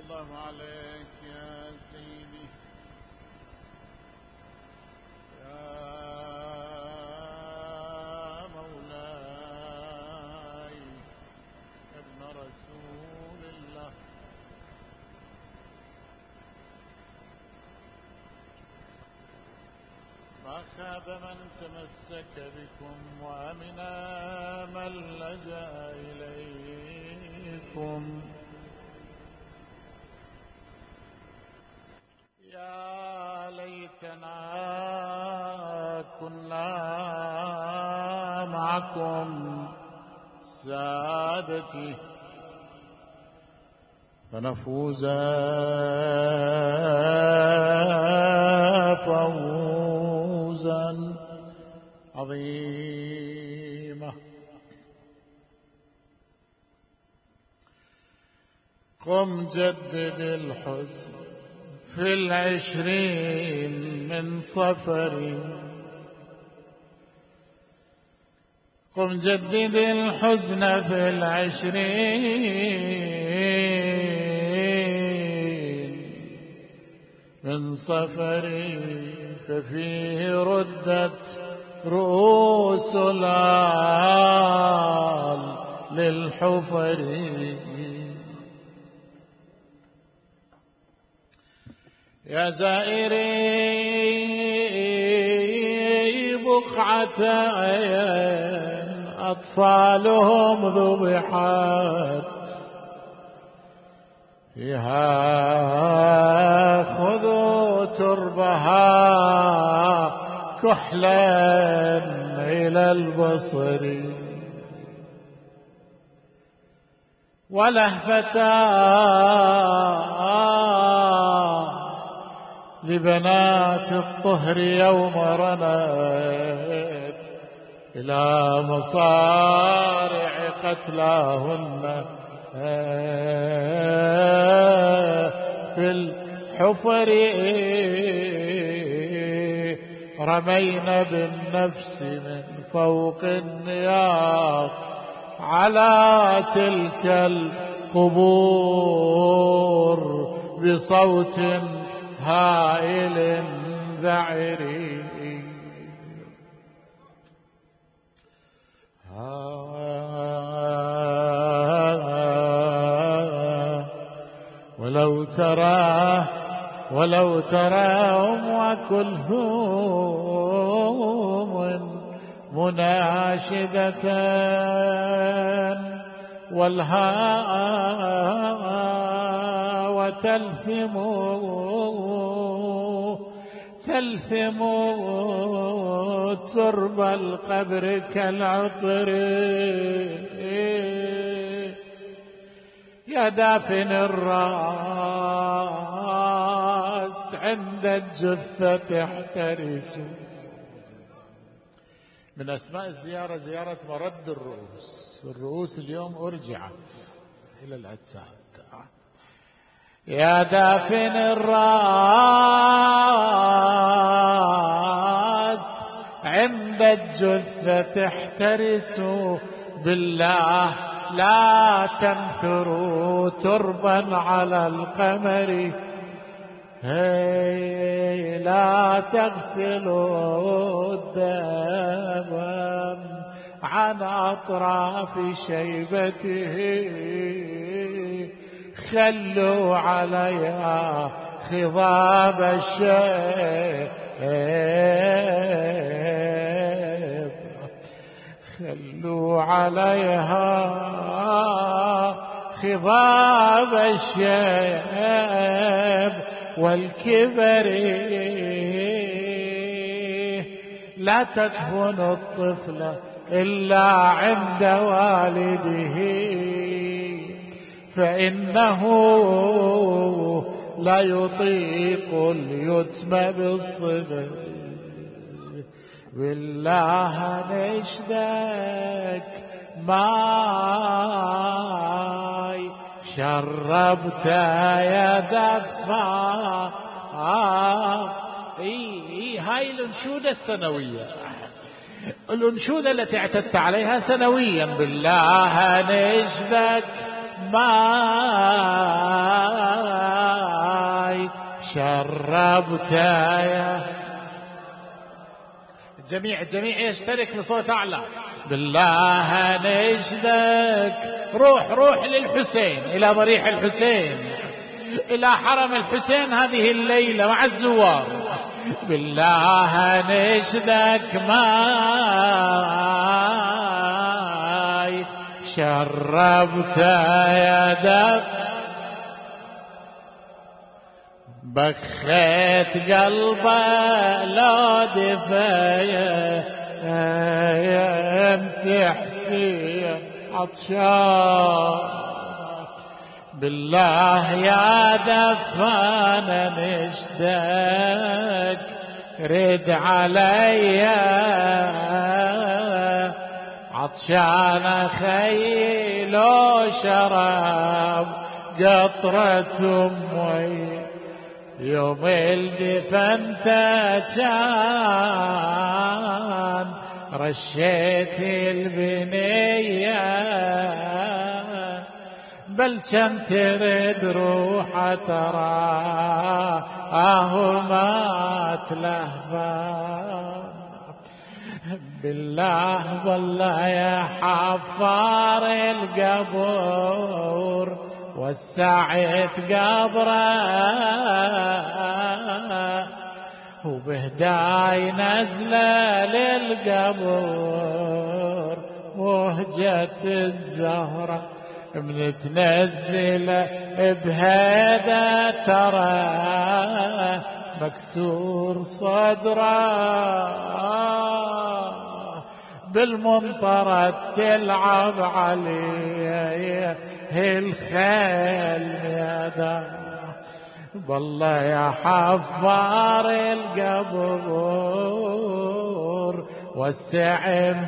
الله عليك يا سيدي يا مولاي ابن رسول الله. ما خاب من تمسك بكم وأمنا من لجأ إليكم. يا ليتنا كنا معكم سادتي فنفوز فوزا عظيما. قم جدد الحزن في 20 من صفر. قم جدد الحزن في 20 من صفر. ففيه ردت رؤوس الآل للحفر. يا زائري بقعة أطفالهم ذبحت فيها خذوا تربها كحلا إلى البصر. ولهفتا لبنات الطهر يوم رنت إلى مصارع قتلاهن في الحفر. رمينا بالنفس من فوق النياق على تلك القبور بصوت هائل ذعري. ولو ترى أم كلثوم مناشدة والهاء وتلثم ترب القبر كالعطر. يا دافن الرأس عند الجثة احترس. من أسماء الزيارة زيارة مرد الرؤوس. الرؤوس اليوم أرجعت إلى الأجساد. يا دافن الرأس عند الجثة احترسوا بالله لا تنثروا تربا على القمر. لا تغسلوا الدم عن أطراف شيبته. خلوا عليها خضاب الشيب. خلوا عليها خضاب الشيب والكبر. لا تدفن الطفل إلا عند والده فإنه لا يطيق اليتم بالصبر. بالله نشدك ماي شربت يا دفا. هاي الأنشودة السنوية، الأنشودة التي اعتدت عليها سنويا. بالله نشدك ماي شربت يا الجميع يشترك بصوت أعلى. بالله نشدك روح للحسين، إلى ضريح الحسين، إلى حرم الحسين هذه الليلة مع الزوار. بالله نشدك ماي شربت يدك، بخيت قلبه لو دفايا انت حسين عطشان. بالله يا دفان نشدك رد علي عطشان خيلو شراب قطرة أمي يوم الدفنت كان رشيت البنية بل كم ترد روح ترى ما تلهفان. بالله والله يا حفار القبور وسعت قبره وبهداي نزله للقبور وهجت الزهره من تنزل بهذا ترى مكسور صدره بالمنطرة تلعب عليه الخيل ميدان. والله يا حفار القبور وسع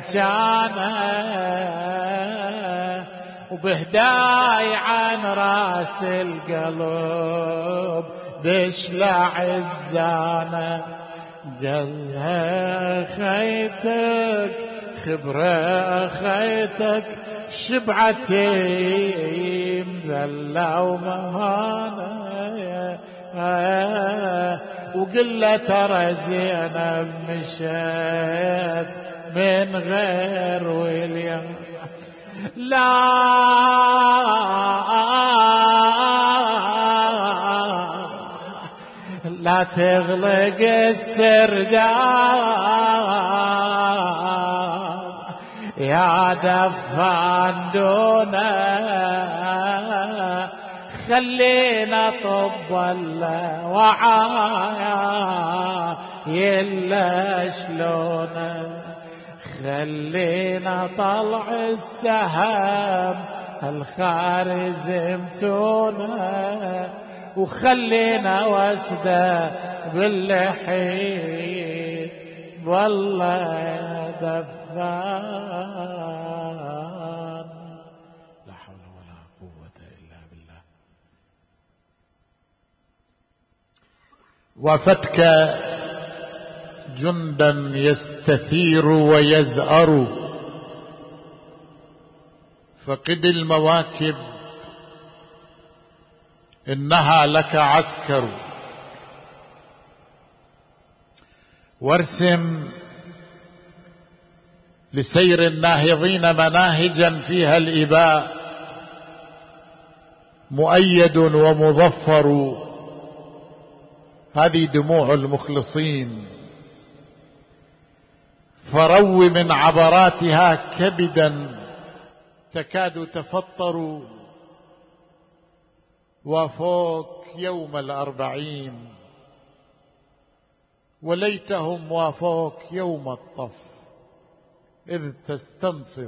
مكانه وبهداي عن راس القلب بشلع الزانه. قالها خيتك خبره خيتك شبعتي مذله ومهانه وقل ترى زينب مشيت من غير وليم لا تغلق السرداب يا دفان دونا خلينا طب الوعايا يلا شلونه خلينا طلع السهام الخارزمتونا وخلينا وسده باللحيد والله يا دفان. لا حول ولا قوة إلا بالله. وفتك جندا يستثير ويزأر فقد المواكب إنها لك عسكر وارسم لسير الناهضين مناهجا فيها الإباء مؤيد ومظفر. هذه دموع المخلصين فرو من عبراتها كبدا تكاد تفطر. وافوك يوم الأربعين وليتهم وافوك يوم الطف إذ تستنصر.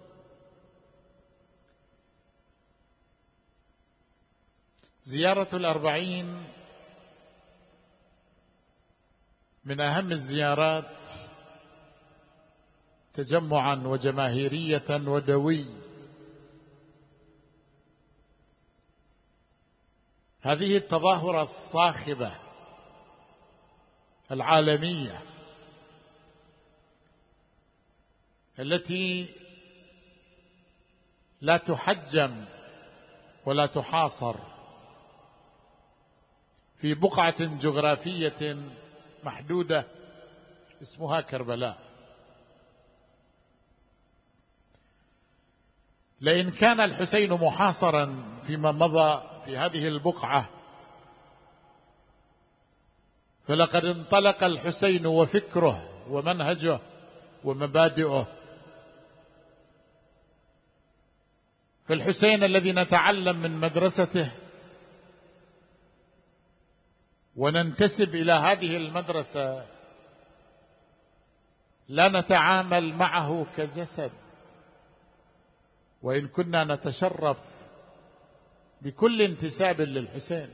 زيارة الأربعين من أهم الزيارات تجمعا وجماهيرية ودوي. هذه التظاهرة الصاخبة العالمية التي لا تحجم ولا تحاصر في بقعة جغرافية محدودة اسمها كربلاء. لئن كان الحسين محاصرا فيما مضى في هذه البقعة، فلقد انطلق الحسين وفكره ومنهجه ومبادئه. فالحسين الذي نتعلم من مدرسته وننتسب إلى هذه المدرسة لا نتعامل معه كجسد، وإن كنا نتشرف بكل انتساب للحسين،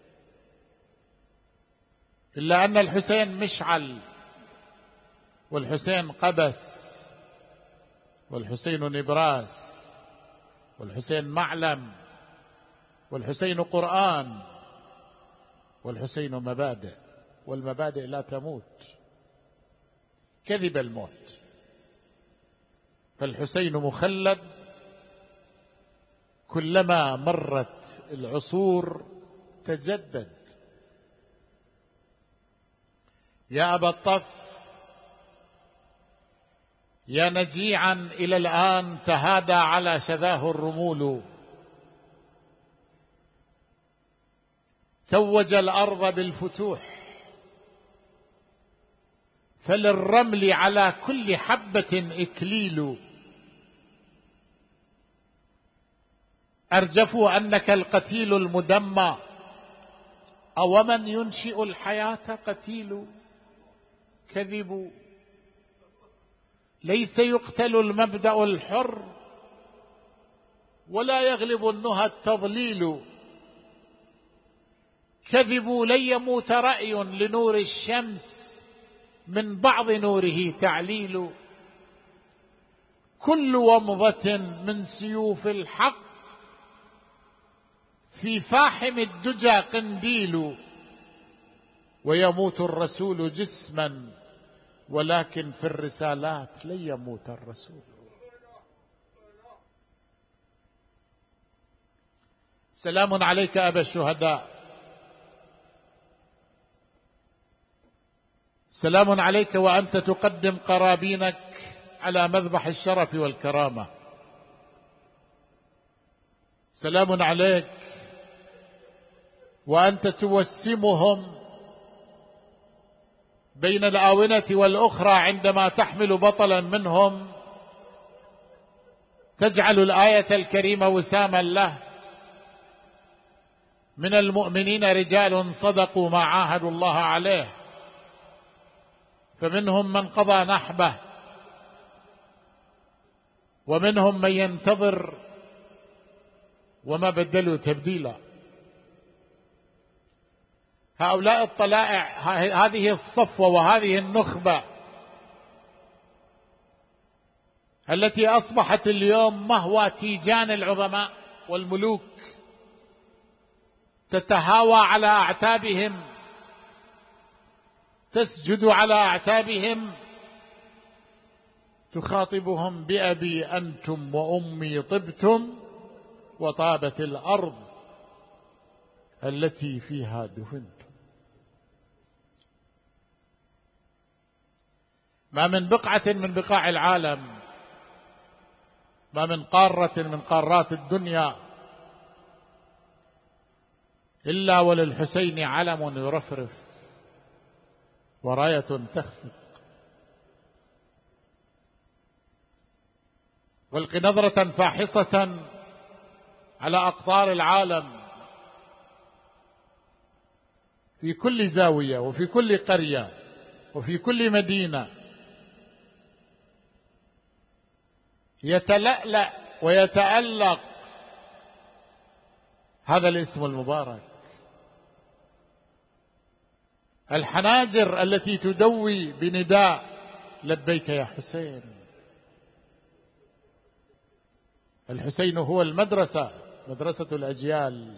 إلا أن الحسين مشعل، والحسين قبس، والحسين نبراس، والحسين معلم، والحسين قرآن، والحسين مبادئ، والمبادئ لا تموت، كذب الموت. فالحسين مخلد، كلما مرت العصور تجدد. يا أبا الطف، يا نجيعا إلى الآن تهادى على شذاه الرمول، توج الأرض بالفتوح، فللرمل على كل حبة إكليل. أرجفوا أنك القتيل المدمى، أو من ينشئ الحياة قتيل. كذبوا، ليس يقتل المبدأ الحر، ولا يغلب النهى التضليل. كذبوا، لن يموت رأي لنور الشمس، من بعض نوره تعليل. كل ومضة من سيوف الحق، في فاحم الدجى قنديل. ويموت الرسول جسما، ولكن في الرسالات لن يموت الرسول. سلام عليك أبا الشهداء، سلام عليك وأنت تقدم قرابينك على مذبح الشرف والكرامة. سلام عليك وأنت توسمهم بين الآونة والأخرى، عندما تحمل بطلا منهم تجعل الآية الكريمة وساما له: من المؤمنين رجال صدقوا ما عاهدوا الله عليه، فمنهم من قضى نحبه، ومنهم من ينتظر، وما بدلوا تبديلا. هؤلاء الطلائع، هذه الصفوة وهذه النخبة التي أصبحت اليوم مهوى تيجان العظماء والملوك، تتهاوى على أعتابهم، تسجد على أعتابهم، تخاطبهم بأبي أنتم وأمي طبتم، وطابت الأرض التي فيها دفنتم. ما من بقعة من بقاع العالم، ما من قارة من قارات الدنيا، إلا وللحسين علم يرفرف وراية تخفق. والق نظرة فاحصة على أقطار العالم، في كل زاوية وفي كل قرية وفي كل مدينة يتلألأ ويتألق هذا الاسم المبارك. الحناجر التي تدوي بنداء لبيك يا حسين. الحسين هو المدرسة، مدرسة الأجيال.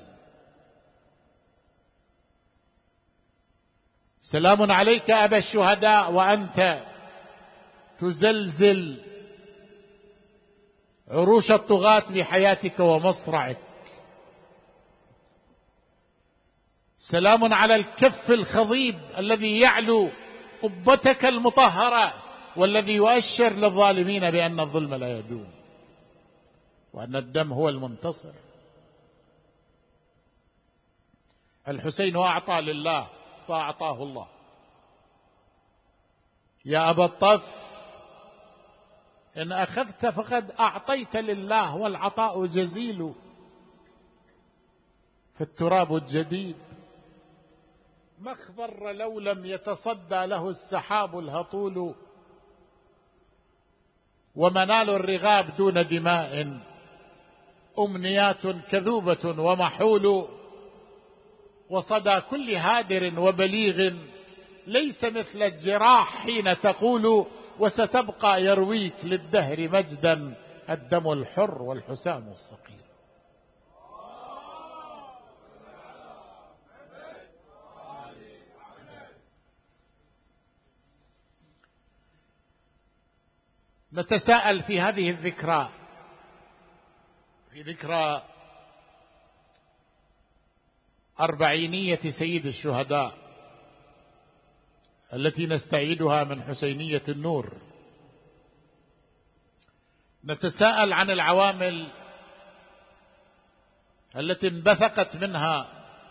سلام عليك أبا الشهداء وأنت تزلزل عروش الطغاة بحياتك ومصرعك. سلام على الكف الخضيب الذي يعلو قبتك المطهرة والذي يؤشر للظالمين بأن الظلم لا يدوم وأن الدم هو المنتصر. الحسين أعطى لله فأعطاه الله. يا أبا الطف إن أخذت فقد أعطيت لله والعطاء جزيل، فالتراب الجديد ما اخضر لو لم يتصدى له السحاب الهطول، ومنال الرغاب دون دماء أمنيات كذوبة ومحول، وصدى كل هادر وبليغ ليس مثل الجراح حين تقول، وستبقى يرويك للدهر مجدا الدم الحر والحسام الصقيل. نتساءل في هذه الذكرى، في ذكرى 40 سيد الشهداء التي نستعيدها من حسينية النور، نتساءل عن العوامل التي انبثقت منها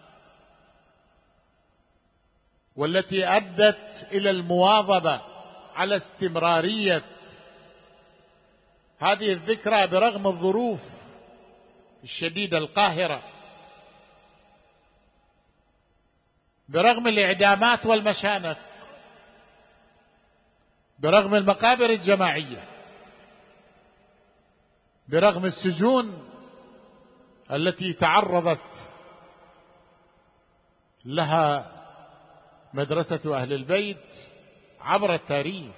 والتي أدت إلى المواظبة على استمرارية هذه الذكرى برغم الظروف الشديدة القاهرة، برغم الإعدامات والمشانق، برغم المقابر الجماعية، برغم السجون التي تعرضت لها مدرسة أهل البيت عبر التاريخ.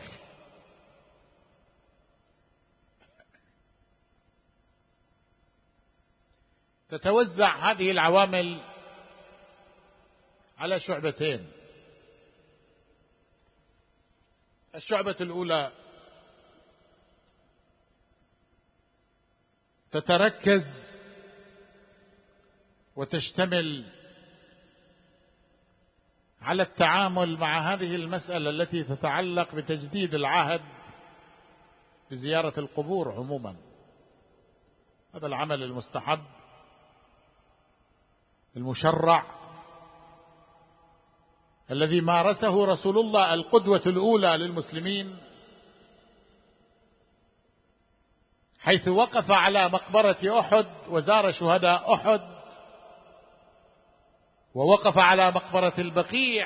تتوزع هذه العوامل على شعبتين. الشعبة الأولى تتركز وتشتمل على التعامل مع هذه المسألة التي تتعلق بتجديد العهد بزيارة القبور عموما. هذا العمل المستحب المشرع الذي مارسه رسول الله القدوة الأولى للمسلمين، حيث وقف على مقبرة أحد وزار شهداء أحد، ووقف على مقبرة البقيع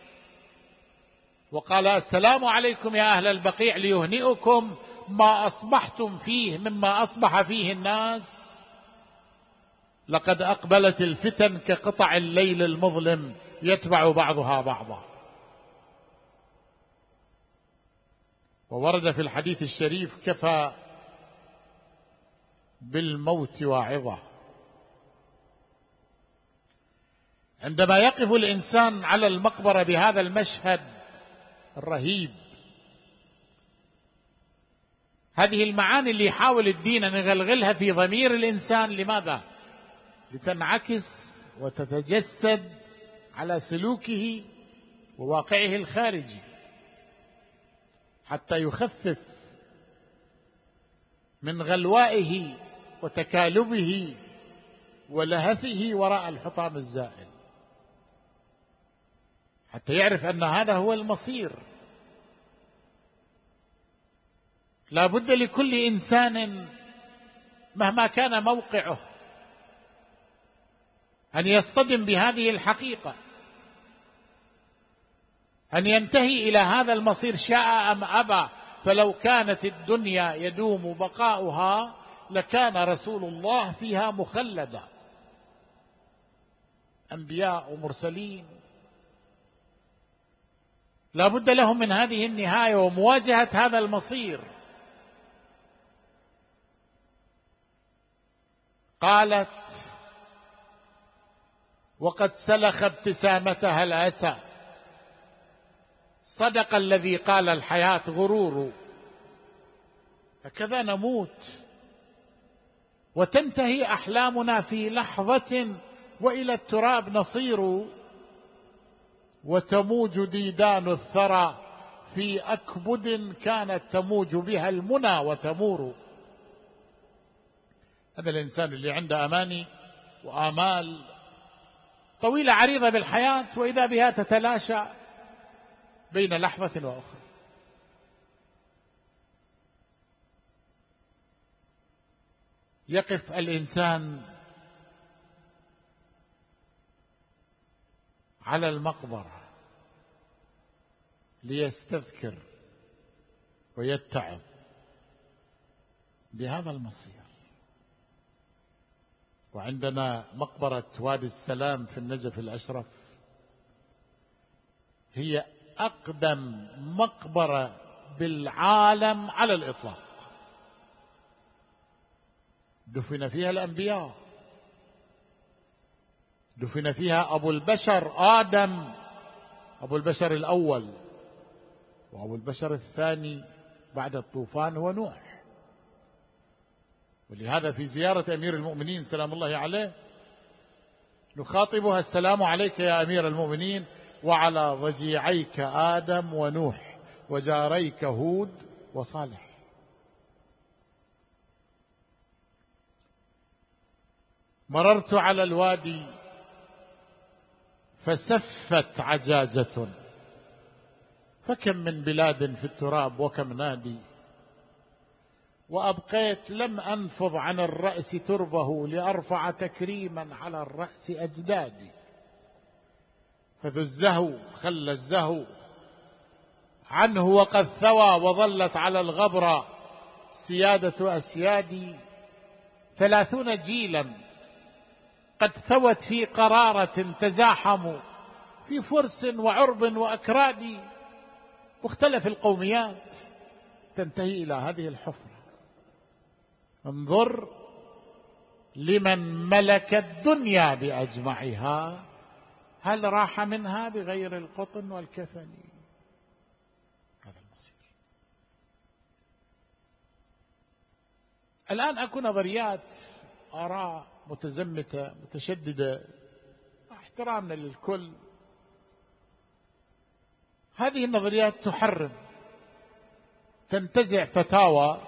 وقال: السلام عليكم يا أهل البقيع ليهنئكم ما أصبحتم فيه مما أصبح فيه الناس، لقد أقبلت الفتن كقطع الليل المظلم يتبع بعضها بعضا. وورد في الحديث الشريف: كفى بالموت واعظة. عندما يقف الإنسان على المقبرة بهذا المشهد الرهيب، هذه المعاني اللي يحاول الدين أن يغلغلها في ضمير الإنسان، لماذا؟ لتنعكس وتتجسد على سلوكه وواقعه الخارجي، حتى يخفف من غلوائه وتكالبه ولهثه وراء الحطام الزائل، حتى يعرف أن هذا هو المصير. لا بد لكل إنسان مهما كان موقعه أن يصطدم بهذه الحقيقة، أن ينتهي إلى هذا المصير شاء أم أبى. فلو كانت الدنيا يدوم بقاؤها لكان رسول الله فيها مخلدا. أنبياء ومرسلين لا بد لهم من هذه النهاية ومواجهة هذا المصير. قالت: وقد سلخ ابتسامتها الأسى، صدق الذي قال الحياة غرور. هكذا نموت وتنتهي أحلامنا في لحظة وإلى التراب نصير. وتموج ديدان الثرى في أكبد كانت تموج بها المنى وتمور. هذا الإنسان اللي عنده أماني وآمال طويلة عريضة بالحياة، وإذا بها تتلاشى بين لحظة وأخرى. يقف الإنسان على المقبرة ليستذكر ويتعظ بهذا المصير. وعندنا مقبرة وادي السلام في النجف الأشرف، هي أقدم مقبرة بالعالم على الإطلاق، دفن فيها الأنبياء، دفن فيها أبو البشر آدم، أبو البشر الأول، وأبو البشر الثاني بعد الطوفان هو نوح. ولهذا في زيارة أمير المؤمنين سلام الله عليه نخاطبها: السلام عليك يا أمير المؤمنين وعلى ضجيعيك آدم ونوح وجاريك هود وصالح. مررت على الوادي فسفت عجاجة، فكم من بلاد في التراب وكم نادي، وأبقيت لم أنفض عن الرأس تربه لأرفع تكريما على الرأس أجدادي. فذو الزهو خلى الزهو عنه وقد ثوى، وظلت على الغبرة سيادة أسيادي. 30 جيلا قد ثوت في قرارة تزاحموا في فرس وعرب وأكراد، مختلف القوميات تنتهي إلى هذه الحفرة. انظر لمن ملك الدنيا بأجمعها، هل راح منها بغير القطن والكفن؟ هذا المصير. الآن أكو نظريات، آراء متزمتة متشددة، احترامنا للكل، هذه النظريات تحرم، تنتزع فتاوى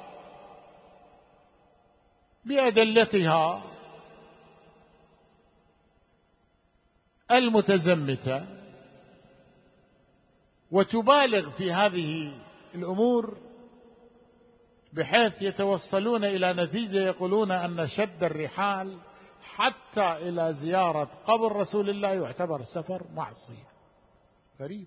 بأدلتها المتزمتة وتبالغ في هذه الأمور بحيث يتوصلون إلى نتيجة يقولون أن شد الرحال حتى إلى زيارة قبر رسول الله يعتبر سفر معصية. غريب.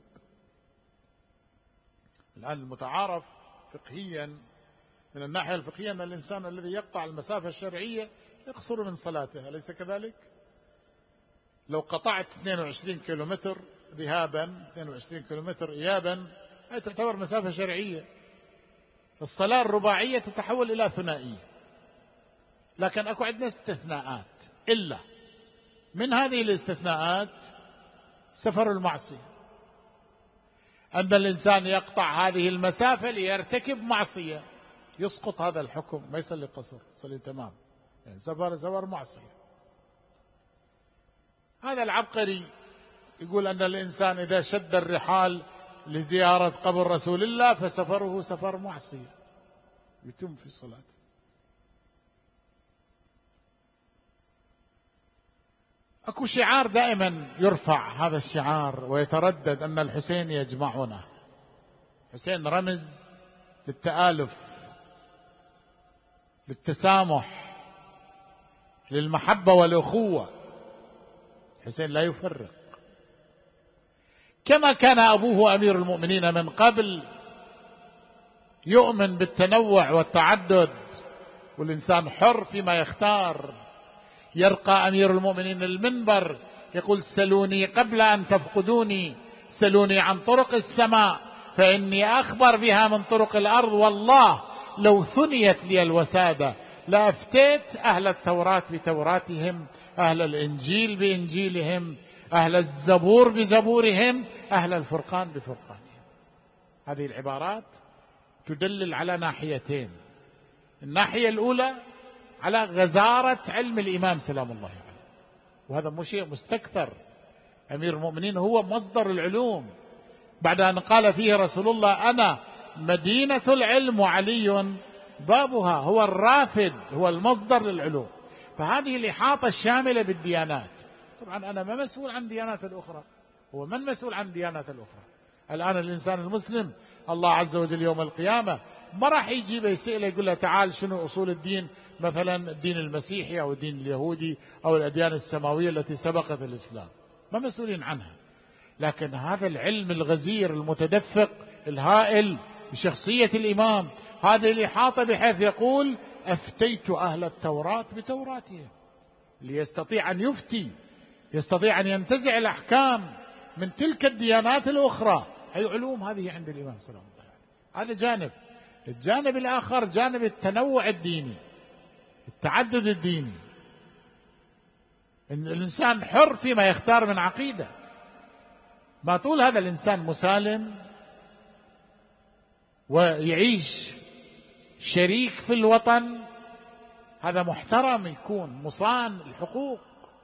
الآن المتعارف فقهيا من الناحية الفقهية أن الإنسان الذي يقطع المسافة الشرعية يقصر من صلاته، أليس كذلك؟ لو قطعت 22 كيلومتر ذهابا 22 كيلومتر إيابا هذه تعتبر مسافة شرعية. الصلاة الرباعية تتحول إلى ثنائية، لكن أكو عندنا استثناءات، إلا من هذه الاستثناءات سفر المعصية، أن الإنسان يقطع هذه المسافة ليرتكب معصية يسقط هذا الحكم، ما يصلي قصر، يصلي تمام، يعني سفر معصية. هذا العبقري يقول أن الإنسان إذا شد الرحال لزيارة قبر رسول الله فسفره سفر معصية يتم في صلاته. أكو شعار دائما يرفع، هذا الشعار ويتردد، أن الحسين يجمعنا. حسين رمز للتآلف، للتسامح، للمحبة والأخوة. حسين لا يفرق، كما كان أبوه أمير المؤمنين من قبل يؤمن بالتنوع والتعدد، والإنسان حر فيما يختار. يرقى أمير المؤمنين المنبر يقول: سلوني قبل أن تفقدوني، سلوني عن طرق السماء فإني أخبر بها من طرق الأرض، والله لو ثنيت لي الوسادة لأفتيت أهل التوراة بتوراتهم، أهل الإنجيل بإنجيلهم، أهل الزبور بزبورهم، أهل الفرقان بفرقانهم. هذه العبارات تدلل على ناحيتين: الناحية الأولى على غزارة علم الإمام سلام الله عليه، وهذا مو شيء مستكثر أمير المؤمنين هو مصدر العلوم، بعد أن قال فيه رسول الله: أنا مدينة العلم وعلي بابها. هو الرافد، هو المصدر للعلوم. فهذه الإحاطة الشاملة بالديانات. طبعا أنا ما مسؤول عن الديانات الأخرى، هو من مسؤول عن الديانات الأخرى؟ الآن الإنسان المسلم الله عز وجل يوم القيامة ما راح يجيب يسأله يقول له: تعال شنو أصول الدين، مثلا الدين المسيحي أو الدين اليهودي أو الأديان السماوية التي سبقت الإسلام، ما مسؤولين عنها. لكن هذا العلم الغزير المتدفق الهائل بشخصية الإمام، هذه الإحاطة بحيث يقول: أفتيت أهل التوراة بتوراتهم، ليستطيع أن يفتي، يستطيع أن ينتزع الأحكام من تلك الديانات الأخرى. أي علوم هذه عند الإمام صلى الله عليه وسلم. هذا جانب. الجانب الآخر جانب التنوع الديني، التعدد الديني، إن الإنسان حر فيما يختار من عقيدة. ما طول هذا الإنسان مسالم ويعيش شريك في الوطن، هذا محترم، يكون مصان الحقوق.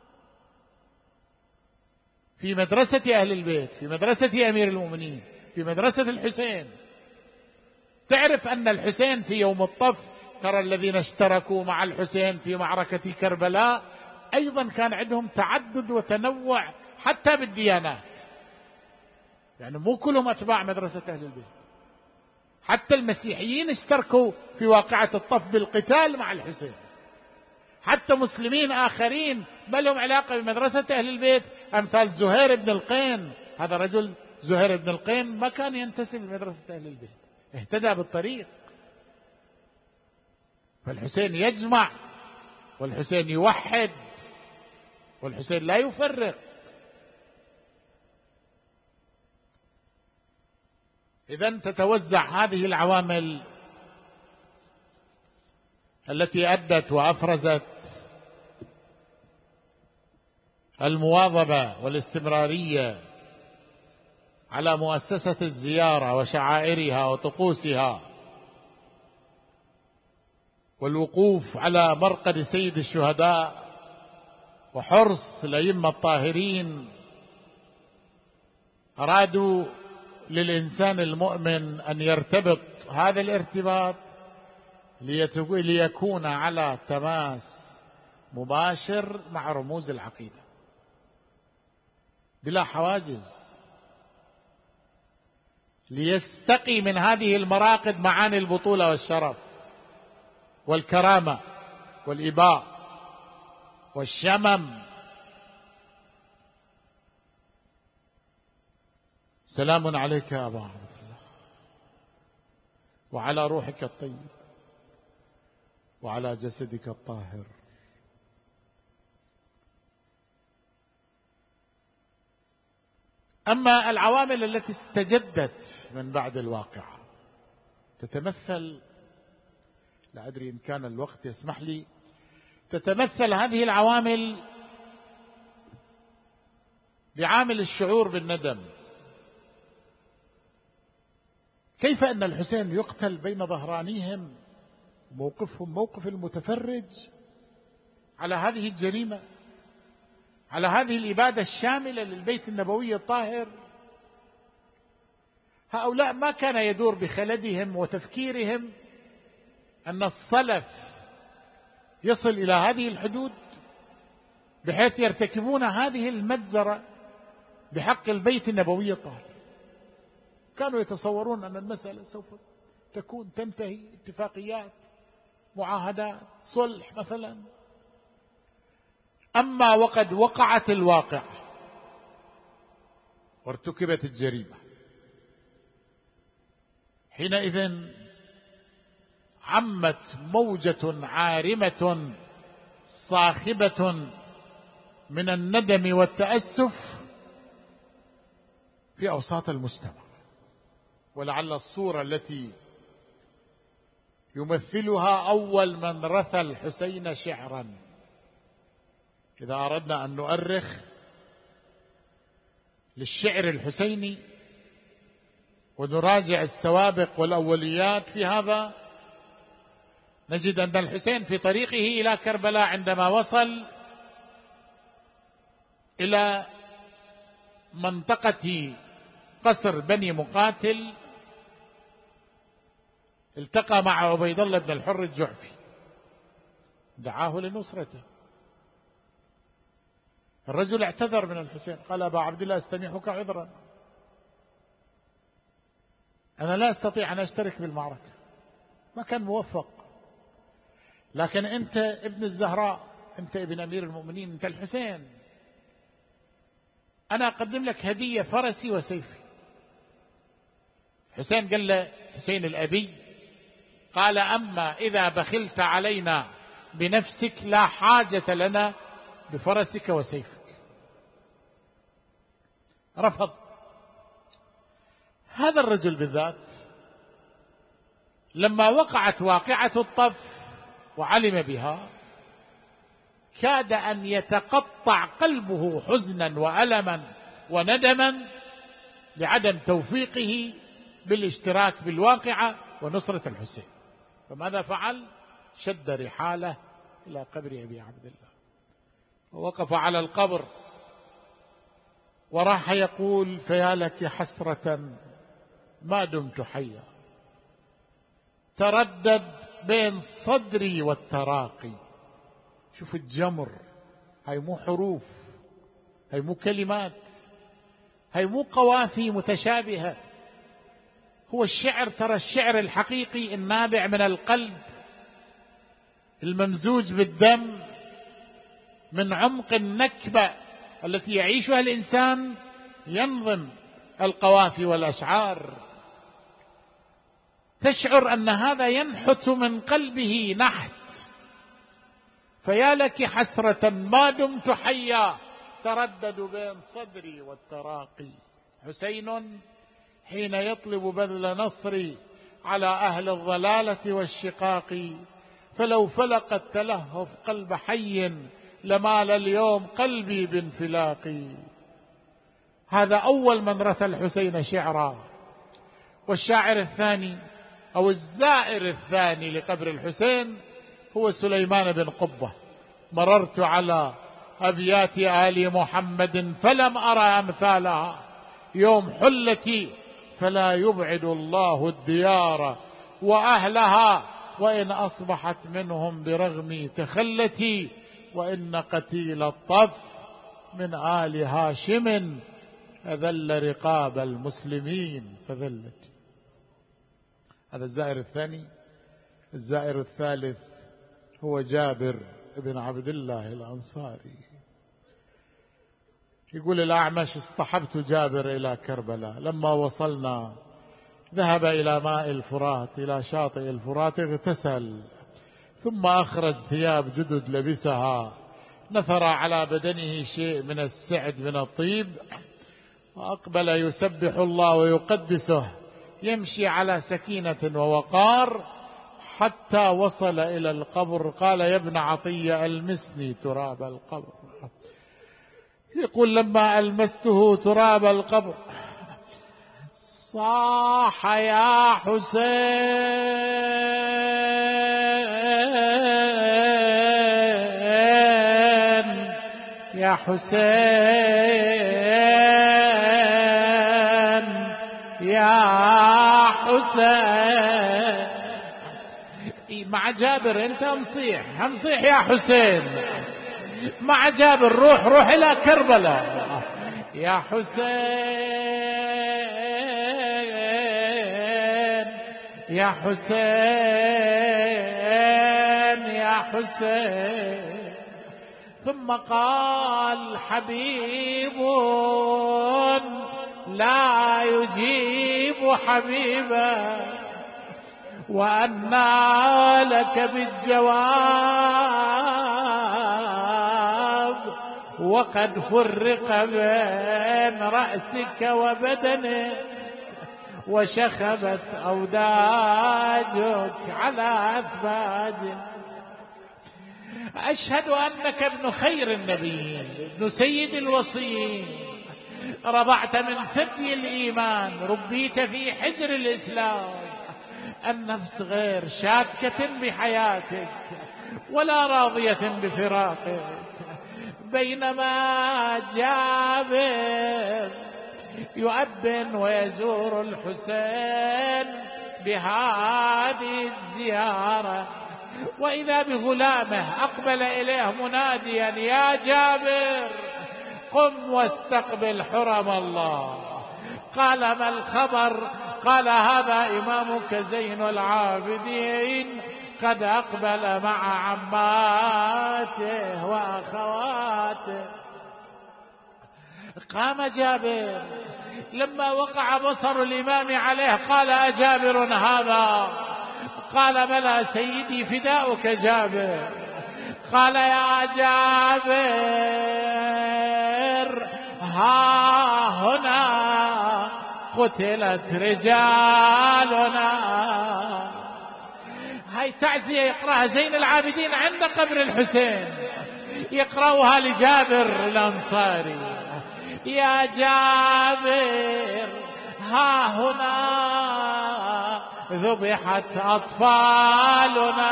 في مدرسة أهل البيت، في مدرسة أمير المؤمنين، في مدرسة الحسين، تعرف أن الحسين في يوم الطف، ترى الذين اشتركوا مع الحسين في معركة كربلاء أيضا كان عندهم تعدد وتنوع حتى بالديانات، يعني مو كلهم أتباع مدرسة أهل البيت، حتى المسيحيين اشتركوا في واقعة الطف بالقتال مع الحسين، حتى مسلمين آخرين ما لهم علاقة بمدرسة أهل البيت، أمثال زهير بن القين. هذا رجل زهير بن القين ما كان ينتسب لمدرسة أهل البيت، اهتدى بالطريق. فالحسين يجمع، والحسين يوحد، والحسين لا يفرق. إذن تتوزع هذه العوامل التي أدت وأفرزت المواظبة والاستمرارية على مؤسسة الزيارة وشعائرها وطقوسها، والوقوف على مرقد سيد الشهداء وحرص الأئمة الطاهرين. أرادوا للإنسان المؤمن أن يرتبط هذا الارتباط ليكون على تماس مباشر مع رموز العقيدة بلا حواجز، ليستقي من هذه المراقد معاني البطولة والشرف والكرامة والإباء والشمم. سلام عليك يا أبا عبد الله، وعلى روحك الطيب، وعلى جسدك الطاهر. أما العوامل التي استجدت من بعد الواقعة تتمثل، لا أدري إن كان الوقت يسمح لي، تتمثل هذه العوامل بعامل الشعور بالندم. كيف أن الحسين يقتل بين ظهرانيهم، موقفهم موقف المتفرج على هذه الجريمة، على هذه الإبادة الشاملة للبيت النبوي الطاهر. هؤلاء ما كان يدور بخلدهم وتفكيرهم أن الصلف يصل إلى هذه الحدود بحيث يرتكبون هذه المجزرة بحق البيت النبوي الطاهر. كانوا يتصورون أن المسألة سوف تنتهي اتفاقيات، معاهدات، صلح مثلا. أما وقد وقعت الواقع وارتكبت الجريمة، حينئذ عمت موجة عارمة صاخبة من الندم والتأسف في أوساط المجتمع. ولعل الصورة التي يمثلها أول من رثى الحسين شعرا، إذا أردنا أن نؤرخ للشعر الحسيني ونراجع السوابق والأوليات في هذا، نجد أن الحسين في طريقه إلى كربلاء عندما وصل إلى منطقة قصر بني مقاتل التقى مع عبيد الله بن الحر الجعفي، دعاه لنصرته. الرجل اعتذر من الحسين، قال: أبا عبد الله استميحك عذرا، أنا لا أستطيع أن أشترك بالمعركة، ما كان موفق، لكن أنت ابن الزهراء، أنت ابن أمير المؤمنين، أنت الحسين، أنا أقدم لك هدية فرسي وسيفي. حسين قال له، حسين الأبي، قال: أما إذا بخلت علينا بنفسك لا حاجة لنا بفرسك وسيفك. رفض. هذا الرجل بالذات لما وقعت واقعة الطف وعلم بها كاد أن يتقطع قلبه حزنا وألما وندما لعدم توفيقه بالاشتراك بالواقعة ونصرة الحسين. فماذا فعل؟ شد رحاله إلى قبر أبي عبد الله ووقف على القبر وراح يقول: فيا لك حسرة ما دمت حيا، تردد بين صدري والتراقي. شوف الجمر، هاي مو حروف، هاي مو كلمات، هاي مو قوافي متشابهة. هو الشعر، ترى الشعر الحقيقي النابع من القلب الممزوج بالدم من عمق النكبة التي يعيشها الإنسان ينظم القوافي والأشعار، تشعر أن هذا ينحت من قلبه نحت. فيا لك حسرة ما دمت حيا، تردد بين صدري والتراقي. حسين حين يطلب بذل نصري على أهل الضلالة والشقاق، فلو فلق التلهف قلب حي لمال اليوم قلبي بانفلاقي. هذا أول من رثى الحسين شعرا. والشاعر الثاني أو الزائر الثاني لقبر الحسين هو سليمان بن قبة. مررت على أبيات آل محمد فلم أرى أمثالها، يوم حلتي فلا يبعد الله الديار وأهلها، وإن أصبحت منهم برغمي تخلتي، وإن قتيل الطف من آل هاشم أذل رقاب المسلمين فذلت. هذا الزائر الثاني. الزائر الثالث هو جابر بن عبد الله الأنصاري. يقول الأعمش: اصطحبت جابر إلى كربلاء، لما وصلنا ذهب إلى ماء الفرات، إلى شاطئ الفرات، اغتسل ثم أخرج ثياب جدد لبسها، نثر على بدنه شيء من السعد من الطيب، وأقبل يسبح الله ويقدسه، يمشي على سكينة ووقار حتى وصل إلى القبر. قال: يا ابن عطية ألمسني تراب القبر. يقول: لما ألمسته تراب القبر صاح: يا حسين يا حسين يا حسين. مع جابر أنت مصيح، همصيح يا حسين مع جابر، روح إلى كربلاء يا حسين يا حسين يا حسين. ثم قال: حبيب لا يجيب حبيبا، وأنى لك بالجواب، وقد فرق بين رأسك وبدنك، وشخبت أوداجك على أثباجك. أشهد أنك ابن خير النبيين، ابن سيد الوصيين، رضعت من ثدي الإيمان، ربيت في حجر الإسلام. النفس غير شاكة بحياتك ولا راضية بفراقك. بينما جابر يؤبن ويزور الحسين بهذه الزيارة، وإذا بغلامه أقبل إليه مناديا: يا جابر قم واستقبل حرم الله. قال: ما الخبر؟ قال: هذا إمامك زين العابدين قد أقبل مع عماته وأخواته. قام جابر، لما وقع بصر الإمام عليه قال: أجابر هذا؟ قال: بلى سيدي، فداؤك جابر. قال: يا جابر ها هنا قتلت رجالنا. هاي تعزية يقرأها زين العابدين عند قبر الحسين، يقرأها لجابر الأنصاري: يا جابر ها هنا ذبحت أطفالنا،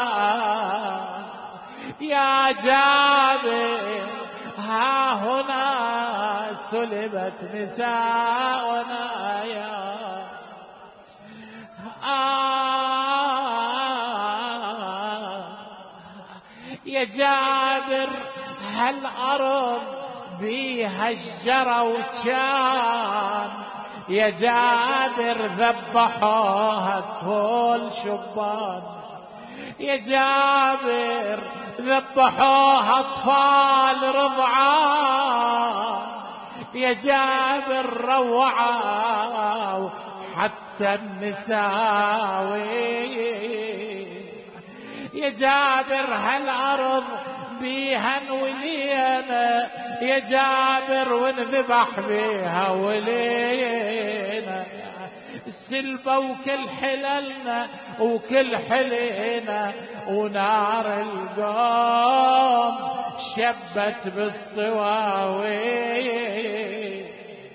يا جابر ها هنا سلبت نساؤنا، يا جابر هل أرض بيها الشجرة وكان، يا جابر ذبحوها كل شبان، يا جابر ذبحوها أطفال رضعان، يا جابر روعوا حتى النساوي، يا جابر هالأرض بيها ولينا، يا جابر ونذبح بيها ولينا، السلبة وكل حللنا وكل حلينا، ونار القوم شبت بالصواوي.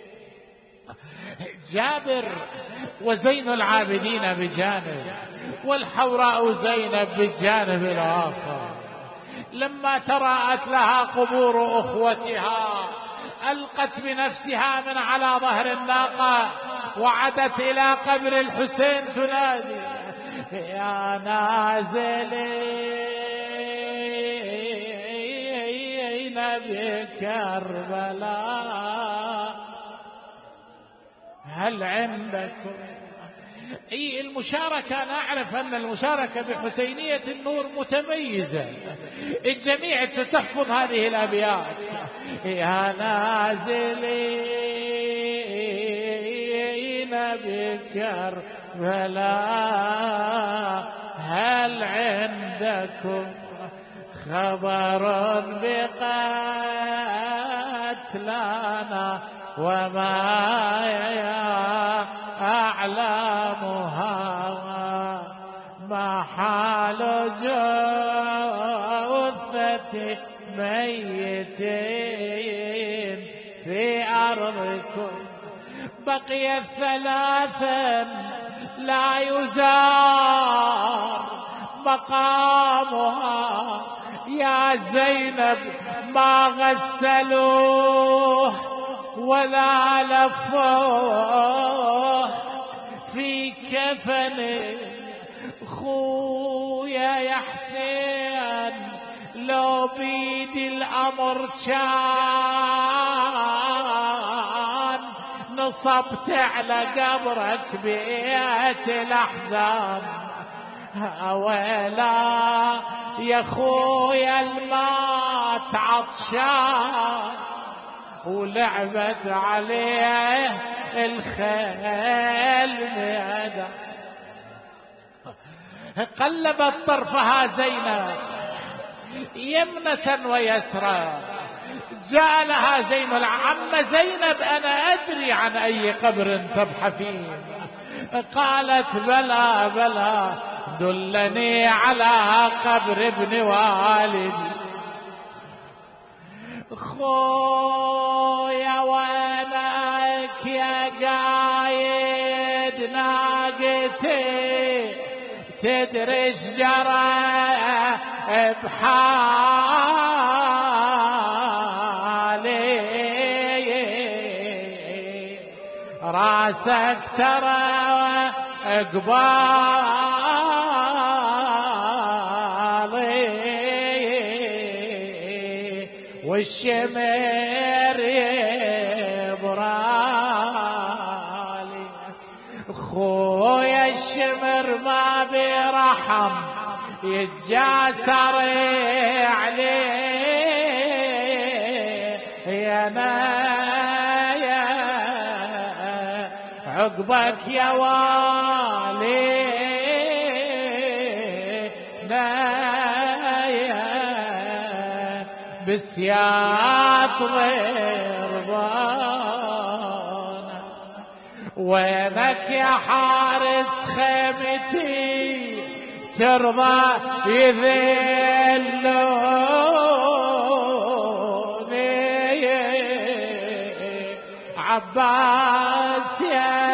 جابر وزين العابدين بجانب، والحوراء زينب بالجانب الآخر، لما تراءت لها قبور أخوتها ألقت بنفسها من على ظهر الناقة وعدت إلى قبر الحسين تنادي: يا نازلين بكربلاء هل عندكم. أي المشاركة، أنا أعرف أن المشاركة بحسينية النور متميزة، الجميع تحفظ هذه الأبيات: يا نازلين بكربلاء هل عندكم خبر بقتلانا وما أعلامها، ما حال جثة ميتين في أرضكم، بقي ثلاثا لا يزار مقامها، يا زينب ما غسلوه ولا لفوه في كفن، خويا يا حسين لو بيد الأمر كان نصبت على قبرك بيت الأحزان، أولا يا خويا المات عطشان ولعبت عليه الخيل ميدا. قلبت طرفها زينب يمنة ويسرى، جاء لها زين العم زينب: أنا أدري عن أي قبر تبحثين. قالت: بلى بلى دلني على قبر ابن والدي. خويا وينك يا قايد ناقتي تدري ايش جرى بحالي، راسك ترى اقبالي والشمر يبرالي خويا الشمر ما برحم يتجاسر عليه يا نايا عقبك يا والي نايا بالسياط غربان وينك يا حارس خيمتي ترضى يذلوني عباس يا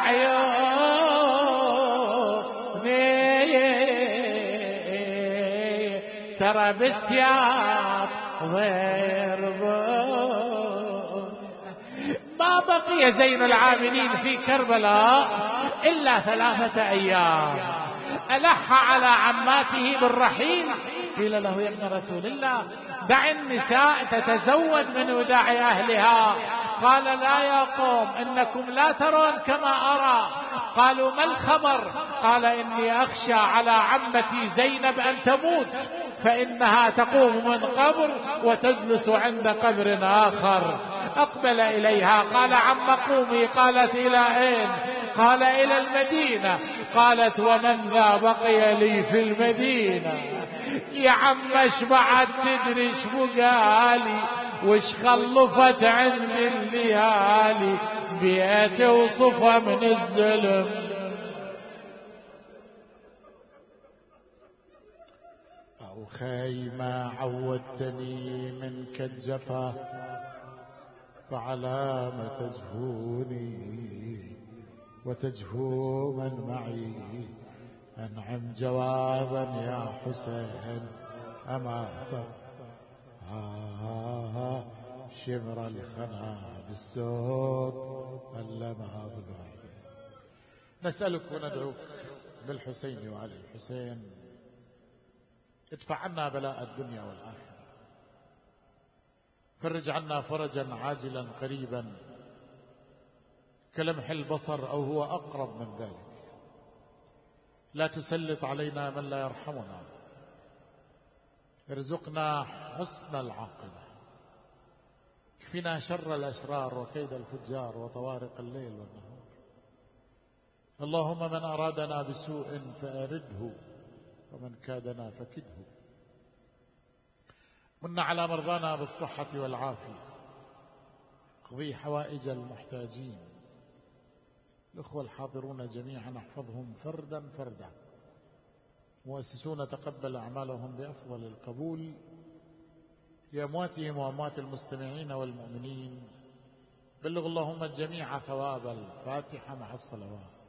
عيوني ترى بالسياط ضربون ما بقي زين العابدين في كربلاء إلا 3 أيام ألح على عماته بالرحيل قيل له يا ابن رسول الله دع النساء تتزود من وداع أهلها قال لا يا قوم إنكم لا ترون كما أرى قالوا ما الخبر قال إني أخشى على عمتي زينب أن تموت فإنها تقوم من قبر وتجلس عند قبر آخر أقبل إليها قال عم قومي قالت إلى أين قال إلى المدينة قالت ومن ذا بقي لي في المدينة يا عم اش بعد تدري ايش بقالي وش خلفت عني الليالي بيتي وصفها من الزلم أو خيمة عودتني منك الجفا فعلى ما تجفوني وتجفو من معي أنعم جوابا يا حسين أما شمر الخنا بالسوط ألمها ضلوع نسألك وندعوك بالحسين وآل الحسين ادفع عنا بلاء الدنيا والآخرة فرج عنا فرجا عاجلا قريبا كلمح البصر أو هو أقرب من ذلك لا تسلط علينا من لا يرحمنا ارزقنا حسن العاقبة اكفنا شر الأشرار وكيد الفجار وطوارق الليل والنهار اللهم من أرادنا بسوء فأرده ومن كادنا فكده من على مرضانا بالصحة والعافية اقضي حوائج المحتاجين الأخوة الحاضرون جميعا احفظهم فردا فردا مؤسسون تقبل أعمالهم بأفضل القبول لأمواتهم وأموات المستمعين والمؤمنين بلغ اللهم الجميع ثواب الفاتحة مع الصلوات